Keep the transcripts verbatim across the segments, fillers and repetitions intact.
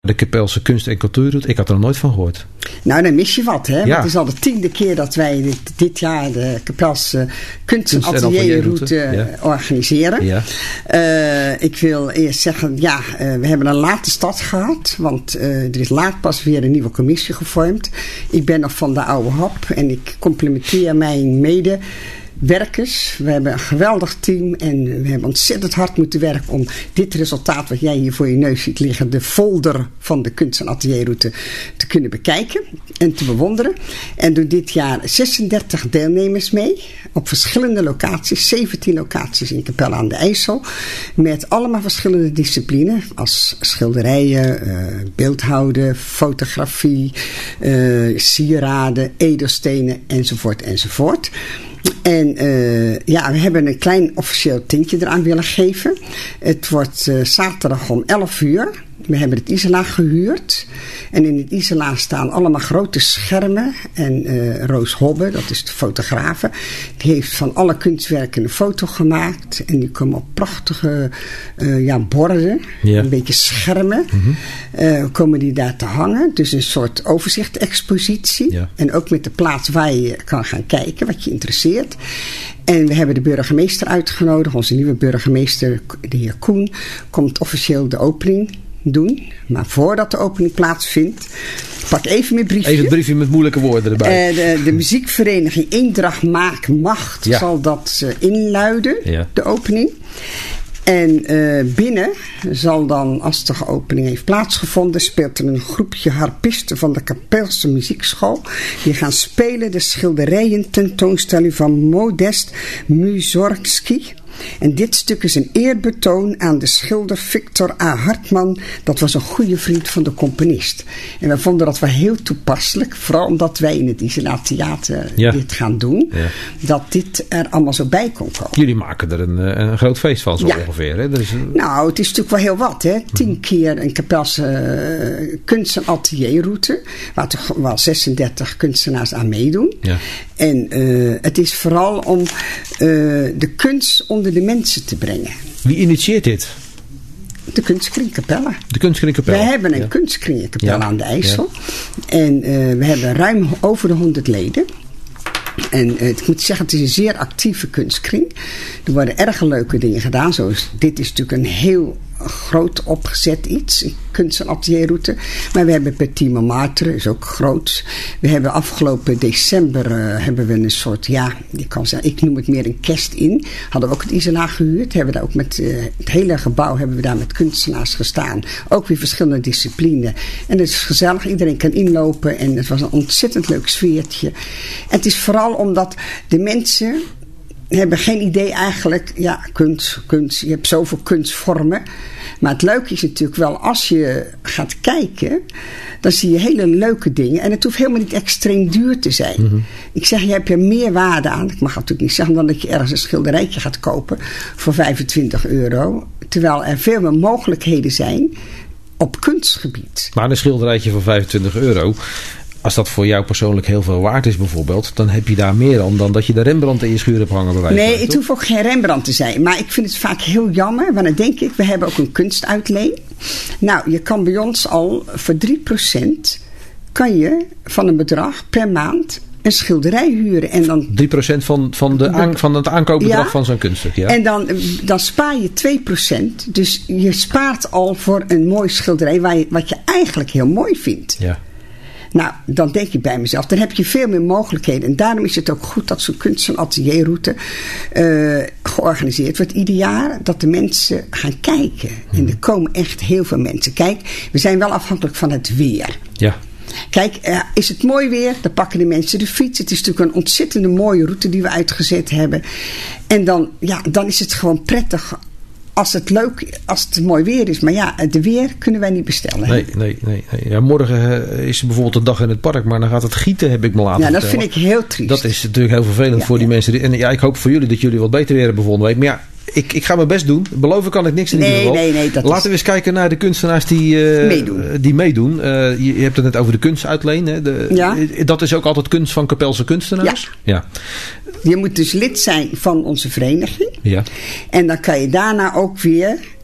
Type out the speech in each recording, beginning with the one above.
De Kapelse Kunst- en Cultuurroute. Ik had er nog nooit van gehoord. Nou, dan mis je wat, hè? Ja. Want het is al de tiende keer dat wij dit, dit jaar de Kapelse Kunst- en Atelierroute ja. organiseren. Ja. Uh, ik wil eerst zeggen, ja, uh, we hebben een late start gehad. Want uh, er is laat pas weer een nieuwe commissie gevormd. Ik ben nog van de oude hap en ik complimenteer mijn mede... werkers. We hebben een geweldig team en we hebben ontzettend hard moeten werken om dit resultaat wat jij hier voor je neus ziet liggen, de folder van de kunst- en atelierroute, te kunnen bekijken en te bewonderen. En doen dit jaar zesendertig deelnemers mee op verschillende locaties, zeventien locaties in Capelle aan de IJssel, met allemaal verschillende disciplines als schilderijen, uh, beeldhouden, fotografie, uh, sieraden, edelstenen enzovoort enzovoort. En uh, ja, we hebben een klein officieel tintje eraan willen geven. Het wordt uh, zaterdag om elf uur. We hebben het Isola gehuurd. En in het Isola staan allemaal grote schermen. En uh, Roos Hobbe, dat is de fotografe, die heeft van alle kunstwerken een foto gemaakt. En die komen op prachtige uh, ja, borden. Ja. Een beetje schermen. Mm-hmm. Uh, komen die daar te hangen. Dus een soort overzicht-expositie. Ja. En ook met de plaats waar je kan gaan kijken, wat je interesseert. En we hebben de burgemeester uitgenodigd. Onze nieuwe burgemeester, de heer Koen, komt officieel de opening doen. Maar voordat de opening plaatsvindt, pak even mijn briefje. Even het briefje met moeilijke woorden erbij. Uh, de, de muziekvereniging Eendracht Maak Macht ja. zal dat uh, inluiden, ja. de opening. En uh, binnen zal dan, als de opening heeft plaatsgevonden, speelt er een groepje harpisten van de Kapelse Muziekschool. Die gaan spelen de schilderijen tentoonstelling van Modest Mussorgsky. En dit stuk is een eerbetoon aan de schilder Victor A. Hartman. Dat was een goede vriend van de componist. En we vonden dat wel heel toepasselijk. Vooral omdat wij in het Isola Theater ja. dit gaan doen. Ja. Dat dit er allemaal zo bij kon komen. Jullie maken er een, een groot feest van zo ja. ongeveer. Hè? Dus een... Nou, het is natuurlijk wel heel wat. Hè? Tien mm-hmm. keer een Kapelse uh, kunst- en atelierroute. Waar toch wel zesendertig kunstenaars aan meedoen. Ja. En uh, het is vooral om uh, de kunst onder de mensen te brengen. Wie initieert dit? De Kunstkring Capelle. De Kunstkring Capelle. We hebben een ja. Kunstkring Capelle ja. aan de IJssel. Ja. En uh, we hebben ruim over de honderd leden. En uh, ik moet zeggen, het is een zeer actieve kunstkring. Er worden erg leuke dingen gedaan. Zoals, dit is natuurlijk een heel groot opgezet iets. Een kunst- en atelierroute. Maar we hebben Petit Montmartre, is ook groot. We hebben afgelopen december uh, hebben we een soort, ja, ik kan zeggen, ik noem het meer een kerst in. Hadden we ook het Isola gehuurd. Hebben we daar ook met uh, het hele gebouw hebben we daar met kunstenaars gestaan. Ook weer verschillende disciplines. En het is gezellig. Iedereen kan inlopen. En het was een ontzettend leuk sfeertje. En het is vooral omdat de mensen hebben geen idee eigenlijk, ja, kunst, kunst, je hebt zoveel kunstvormen. Maar het leuke is natuurlijk wel, als je gaat kijken, dan zie je hele leuke dingen. En het hoeft helemaal niet extreem duur te zijn. Mm-hmm. Ik zeg, je hebt er meer waarde aan. Ik mag natuurlijk niet zeggen dan dat je ergens een schilderijtje gaat kopen voor vijfentwintig euro. Terwijl er veel meer mogelijkheden zijn op kunstgebied. Maar een schilderijtje van vijfentwintig euro... Als dat voor jou persoonlijk heel veel waard is bijvoorbeeld, dan heb je daar meer aan dan dat je de Rembrandt in je schuur hebt hangen. Bij wijze nee, van, het hoeft ook geen Rembrandt te zijn. Maar ik vind het vaak heel jammer, want dan denk ik, we hebben ook een kunstuitleen. Nou, je kan bij ons al voor drie procent kan je van een bedrag per maand een schilderij huren. En dan drie procent van, van, de aan, van het aankoopbedrag ja, van zo'n kunststuk. Ja. En dan, dan spaar je twee procent. Dus je spaart al voor een mooi schilderij waar je, wat je eigenlijk heel mooi vindt. Ja. Nou, dan denk ik bij mezelf, dan heb je veel meer mogelijkheden. En daarom is het ook goed dat zo'n kunst- en atelierroute uh, georganiseerd wordt ieder jaar. Dat de mensen gaan kijken. Hmm. En er komen echt heel veel mensen. Kijk, we zijn wel afhankelijk van het weer. Ja. Kijk, uh, is het mooi weer, dan pakken de mensen de fiets. Het is natuurlijk een ontzettende mooie route die we uitgezet hebben. En dan, ja, dan is het gewoon prettig als het leuk, als het mooi weer is. Maar ja, de weer kunnen wij niet bestellen. Nee, nee, nee, nee. Ja, morgen is er bijvoorbeeld een dag in het park, maar dan gaat het gieten, heb ik me laten Ja, dat vertellen. vind ik heel triest. Dat is natuurlijk heel vervelend ja, voor die ja. mensen. En ja, ik hoop voor jullie dat jullie wat beter weer hebben volgende week. Maar ja, ik, ik ga mijn best doen. Beloven kan ik niks in nee, ieder geval. Nee, nee, dat Laten is... we eens kijken naar de kunstenaars die uh, meedoen. Die meedoen. Uh, je, je hebt het net over de kunstuitleen. Hè? De, ja. Dat is ook altijd kunst van Kapelse kunstenaars. Ja. ja. Je moet dus lid zijn van onze vereniging. Ja. En dan kan je daarna ook weer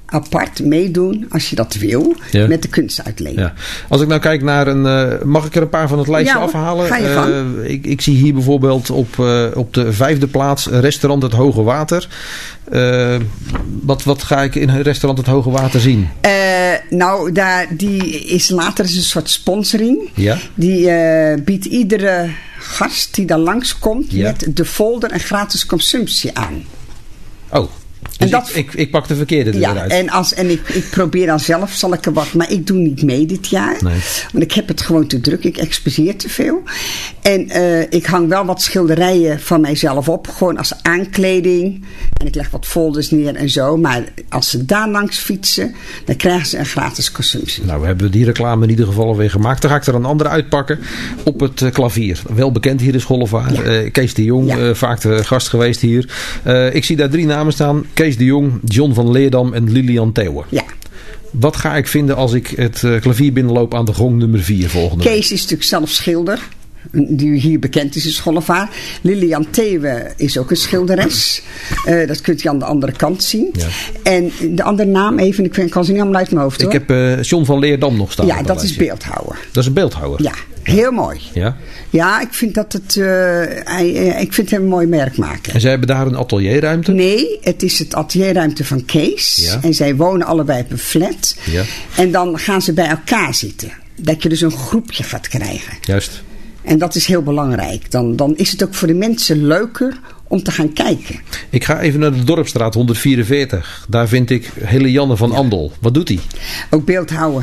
apart meedoen als je dat wil, ja. met de kunstuitleen. Ja. Als ik nou kijk naar een... Uh, mag ik er een paar van het lijstje ja, afhalen? Ga je gang. Uh, ik, ik zie hier bijvoorbeeld op, uh, op de vijfde plaats restaurant Het Hoge Water. Uh, wat, wat ga ik in restaurant Het Hoge Water zien? Uh, nou, daar, die is later is een soort sponsoring. Ja? Die uh, biedt iedere gast die daar langskomt ja. met de folder en gratis consumptie aan. Oh. Dus en dat, ik, ik, ik pak de verkeerde er ja, eruit. En, als, en ik, ik probeer dan zelf, zal ik er wat... Maar ik doe niet mee dit jaar. Nee. Want ik heb het gewoon te druk. Ik exposeer te veel. En uh, ik hang wel wat schilderijen van mijzelf op. Gewoon als aankleding. En ik leg wat folders neer en zo. Maar als ze daar langs fietsen, dan krijgen ze een gratis consumptie. Nou, we hebben die reclame in ieder geval alweer gemaakt. Dan ga ik er een andere uitpakken. Op het uh, klavier. Wel bekend hier is Gollevaar. Ja. Uh, Kees de Jong, ja. uh, vaak de gast geweest hier. Uh, ik zie daar drie namen staan. Kees de Jong, John van Leerdam en Lilian Theeuwen. Ja. Wat ga ik vinden als ik het uh, klavier binnenloop aan de gong nummer vier volgende Kees week? is natuurlijk zelf schilder. Die hier bekend is in Schollevaar. Lilian Theeuwen is ook een schilderes. Uh, dat kunt je aan de andere kant zien. Ja. En de andere naam even, ik kan ze niet allemaal uit mijn hoofd hoor. Ik heb uh, John van Leerdam nog staan. Ja, dat is beeldhouwer. Dat is een beeldhouwer? Ja, heel mooi. Ja? Ja, ik vind dat het... Uh, hij, uh, ik vind hem een mooi merk maken. En zij hebben daar een atelierruimte? Nee, het is het atelierruimte van Kees. Ja. En zij wonen allebei op een flat. Ja. En dan gaan ze bij elkaar zitten. Dat je dus een groepje gaat krijgen. Juist. En dat is heel belangrijk. Dan, dan is het ook voor de mensen leuker om te gaan kijken. Ik ga even naar de Dorpsstraat honderdvierenveertig. Daar vind ik Hele Janne van ja. Andel. Wat doet hij? Ook beeldhouden.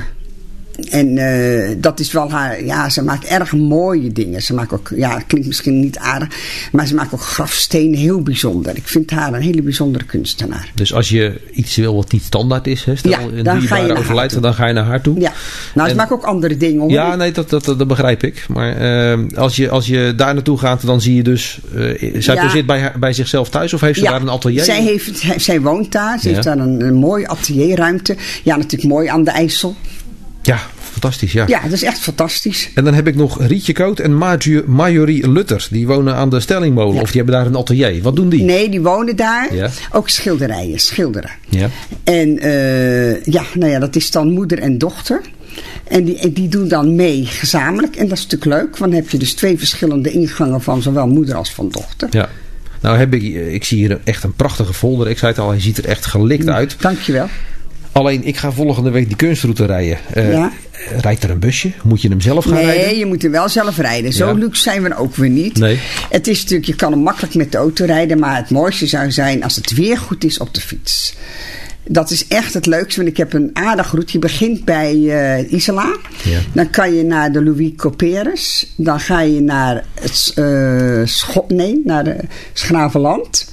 En uh, dat is wel haar... Ja, ze maakt erg mooie dingen. Ze maakt ook... Ja, klinkt misschien niet aardig. Maar ze maakt ook grafstenen heel bijzonder. Ik vind haar een hele bijzondere kunstenaar. Dus als je iets wil wat niet standaard is... Hè, stel ja, een dan ga je naar overlijdt, haar toe. Dan ga je naar haar toe. Ja. Nou, ze en, maakt ook andere dingen. Hoor. Ja, nee, dat, dat, dat, dat begrijp ik. Maar uh, als, je, als je daar naartoe gaat... Dan zie je dus... Uh, zij ja. zit bij, bij zichzelf thuis? Of heeft ze ja. daar een atelier? Zij, heeft, zij woont daar. Ze ja. heeft daar een, een mooie atelierruimte. Ja, natuurlijk mooi aan de IJssel. Ja, fantastisch, ja. Ja, dat is echt fantastisch. En dan heb ik nog Rietje Koot en Marjorie Lutter. Die wonen aan de Stellingmolen. Ja. Of die hebben daar een atelier. Wat doen die? Nee, die wonen daar. Ja. Ook schilderijen, schilderen. Ja. En uh, ja, nou ja, dat is dan moeder en dochter. En die, die doen dan mee gezamenlijk. En dat is natuurlijk leuk. Want dan heb je dus twee verschillende ingangen van zowel moeder als van dochter. Ja. Nou heb ik, ik zie hier echt een prachtige folder. Ik zei het al, hij ziet er echt gelikt uit. Dankjewel. Alleen, ik ga volgende week die kunstroute rijden. Uh, ja. Rijdt er een busje? Moet je hem zelf gaan nee, rijden? Nee, je moet hem wel zelf rijden. Zo ja. luxe zijn we ook weer niet. Nee. Het is natuurlijk, je kan hem makkelijk met de auto rijden. Maar het mooiste zou zijn als het weer goed is op de fiets. Dat is echt het leukste. Want ik heb een aardig route. Je begint bij uh, Isela. Ja. Dan kan je naar de Louis Couperus. Dan ga je naar het uh, Schot, nee, naar de Schravenland.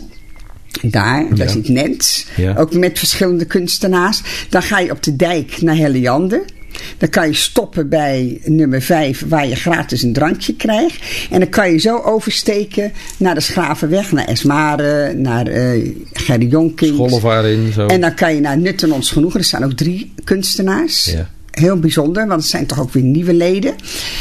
Daar, daar ja. zit Nens. Ja. Ook met verschillende kunstenaars. Dan ga je op de dijk naar Helleande. Dan kan je stoppen bij nummer vijf, waar je gratis een drankje krijgt. En dan kan je zo oversteken naar de Schravenweg, naar Esmare, naar uh, Gerry Jonkings. Schollevaar in, zo. En dan kan je naar Nutten ons genoegen. Er staan ook drie kunstenaars. Ja. Heel bijzonder, want het zijn toch ook weer nieuwe leden.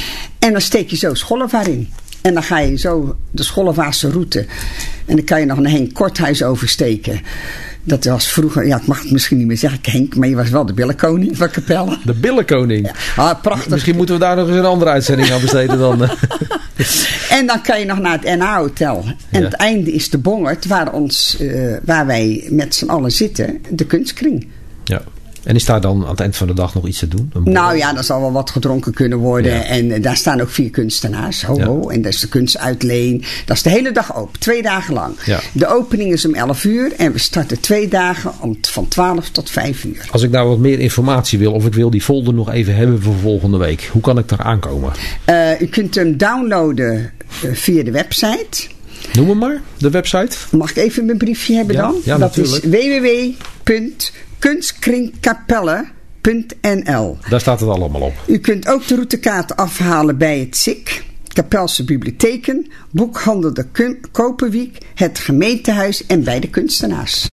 En dan steek je zo Schollevaar in. En dan ga je zo de Schollevaarse route. En dan kan je nog een Henk Korthuis oversteken. Dat was vroeger, ja, ik mag het misschien niet meer zeggen, Henk, maar je was wel de billenkoning van Capelle. De billenkoning? Ja. Ah, prachtig. Misschien moeten we daar nog eens een andere uitzending aan besteden dan. En dan kan je nog naar het N A-hotel. En ja. het einde is de Bongert, waar, ons, uh, waar wij met z'n allen zitten, de kunstkring. Ja. En is daar dan aan het eind van de dag nog iets te doen? Nou ja, er zal wel wat gedronken kunnen worden. Ja. En uh, daar staan ook vier kunstenaars. Ho, ho. Ja. En dat is de kunstuitleen. Dat is de hele dag open. Twee dagen lang. Ja. De opening is om elf uur. En we starten twee dagen om, van twaalf tot vijf uur. Als ik nou wat meer informatie wil. Of ik wil die folder nog even hebben voor volgende week. Hoe kan ik daar aankomen? Uh, u kunt hem downloaden uh, via de website. Noem hem maar. De website. Mag ik even mijn briefje hebben ja, dan? Ja, dat natuurlijk. is w w w punt kunstkringkapelle punt n l. Daar staat het allemaal op. U kunt ook de routekaart afhalen bij het S I C, Kapelse Bibliotheken, Boekhandel de Koperwiek, het gemeentehuis en bij de kunstenaars.